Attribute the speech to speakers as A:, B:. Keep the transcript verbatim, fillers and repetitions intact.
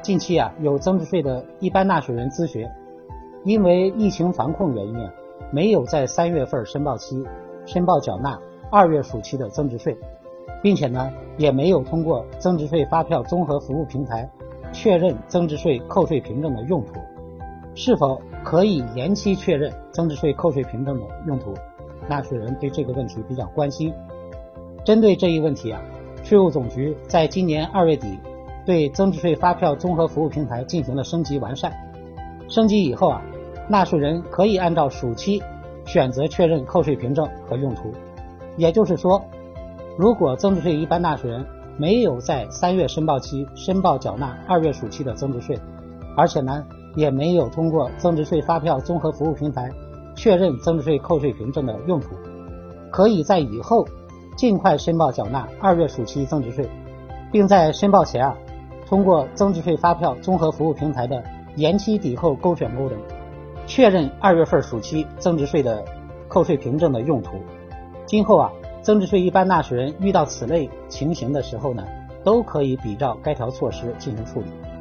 A: 近期啊，有增值税的一般纳税人咨询，因为疫情防控原因啊，没有在三月份申报期申报缴纳二月暑期的增值税，并且呢，也没有通过增值税发票综合服务平台确认增值税扣税凭证的用途，是否可以延期确认增值税扣税凭证的用途？纳税人对这个问题比较关心。针对这一问题啊，税务总局在今年二月底对增值税发票综合服务平台进行了升级完善。升级以后啊，纳税人可以按照暑期选择确认扣税凭证和用途。也就是说，如果增值税一般纳税人没有在三月申报期申报缴纳二月暑期的增值税，而且呢，也没有通过增值税发票综合服务平台确认增值税扣税凭证的用途，可以在以后尽快申报缴纳二月暑期增值税，并在申报前啊，通过增值税发票综合服务平台的延期抵扣勾选勾等，确认二月份暑期增值税的扣税凭证的用途。今后啊，增值税一般纳税人遇到此类情形的时候呢，都可以比照该条措施进行处理。